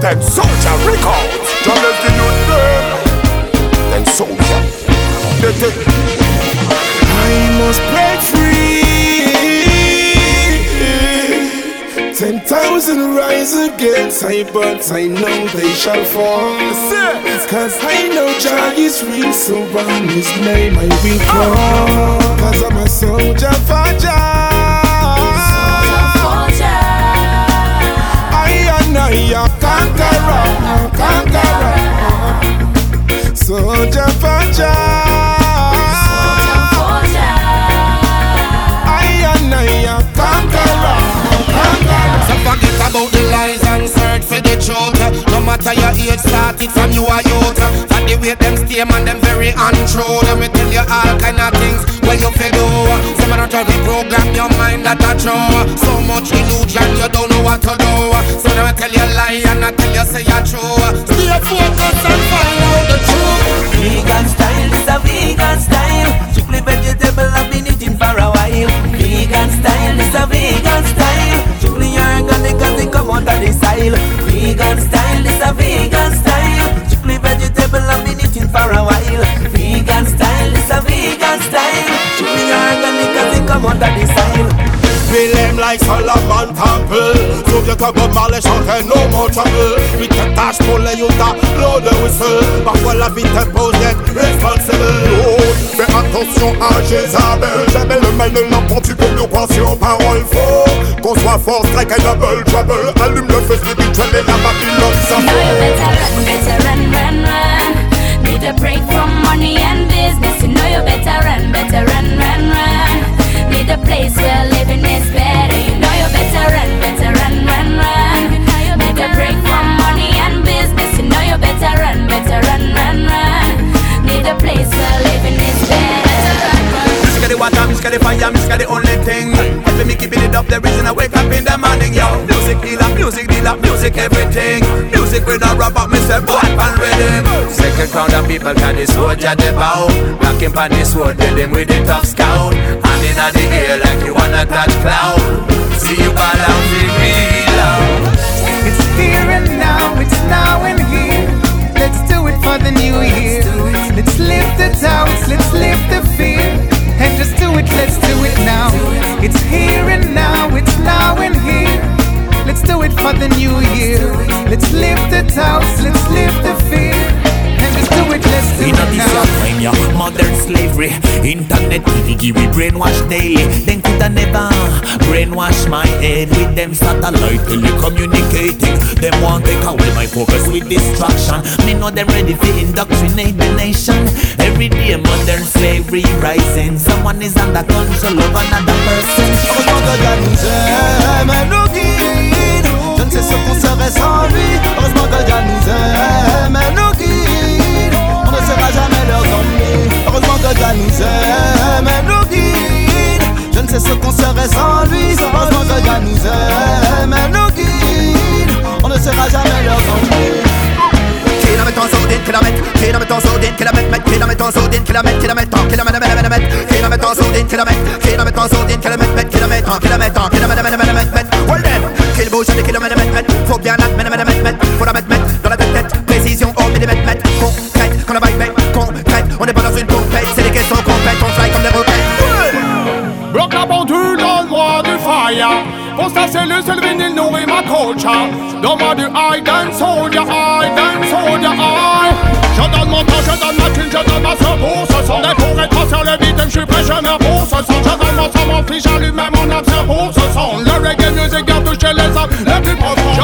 Then soldier records. Jobless the youth them. Then soldier. I must break free. 10,000 rise against I, but I know they shall fall. Cause I know Jah is real, so on his name I will call. Cause I'm a soldier for Jah. I a conqueror. Soldier for Jah. Forget about the lies and search for the truth. No matter your age, started from you are youth. And the way them stay man, them very untrue. Let me tell you all kind of things where you feel do. Some of them try to program your mind that are true. So much illusion, you don't know what to do. So let me tell you lie and I tell you say you're true. Stay focused and find out the truth. Vegan style, this a vegan style. Strictly vegetable, I've been eating for a while. Vegan style, this a vegan style. Strictly organic as it come out of the style. Vegan style, this a vegan style. Strictly vegetable, I've been eating for a while. Vegan style, this a vegan style. Strictly organic as it come out of the style. Feel them like Solomon Temple. So you talk about Marley chanter no more trouble. With the tâche pour les youths, blow the whistle. Parfois la vie t'impose d'être responsible. Oh, fais attention à Jézabel. Jamais le mal ne l'emporte comme nous pensions. Parole faux. Qu'on soit fort, strike and double trouble. Allume le feu spirituel et la Babylone s'en fout. You know you better run. Need a break from money and business. You know you better run. Need a place where living is better. You know you better run. Need a break from money and business. You know you better run. Need a place where living is better. Miss the water, miss the fire, miss the only thing. Help me keeping it up, the reason I wake up in the morning, yo. Music healer, music dealer, music everything. Music with a rap up, Mr. Bad and rhythm. Second crown of people can the soldier they bow. Knocking pan the sword, dead them with the tough scout. Hand in the air like you wanna touch cloud. See you all out, feel real out. It's here and now, it's now and here. Let's do it for the new year. Let's lift the doubts, let's lift the fear. And just do it, let's do it now. It's here and now, it's now and here. Let's do it for the new year. Let's lift the doubts, let's lift the fear. And just do it, let's do it now. Time, yeah, modern slavery. Internet, TV, we brainwash daily. Then coulda never brainwash my head with them satellite telecommunicating. Them want take away my focus with distraction. Me know them ready to indoctrinate the nation. Every day modern slavery rising. Someone is under control of another person. Heureusement que Dieu nous aime et nous guide. Je ne sais ce qu'on serait sans lui. Heureusement que Dieu nous aime et nous guide. On ne sera jamais leurs ennemis. Heureusement que Dieu nous aime et nous guide. Je ne sais ce qu'on serait sans lui. Heureusement que Dieu nous aime et nous guide. On ne sera jamais leurs ennemis. Kilomètre en sourdine, kilomètre en sourdine, kilomètre en sourdine, kilomètre en sourdine, kilomètre en sourdine, well then, kill bouge des kilomètres, faut bien la mettre, faut la mettre dans la tête, précision au millimètre, concrète, qu'on a vibe, concrète, on n'est pas dans une compète, c'est des questions complètes, on fly comme des roquettes. Bloque la pendule, donne-moi du fire. Pour sa cellule, c'est le vinyle nourrit ma culture. Donne-moi du high dance, soldier, high dance, soldier, high. Je donne mon temps, je donne ma thune, je donne ma soeur pour ce son. Des pour être sur le beat, je suis prêt, je meurs pour ce son. Je donne mon sang, mon fils, j'allume même mon absent pour ce son. Le reggae music a touché les hommes les plus profonds.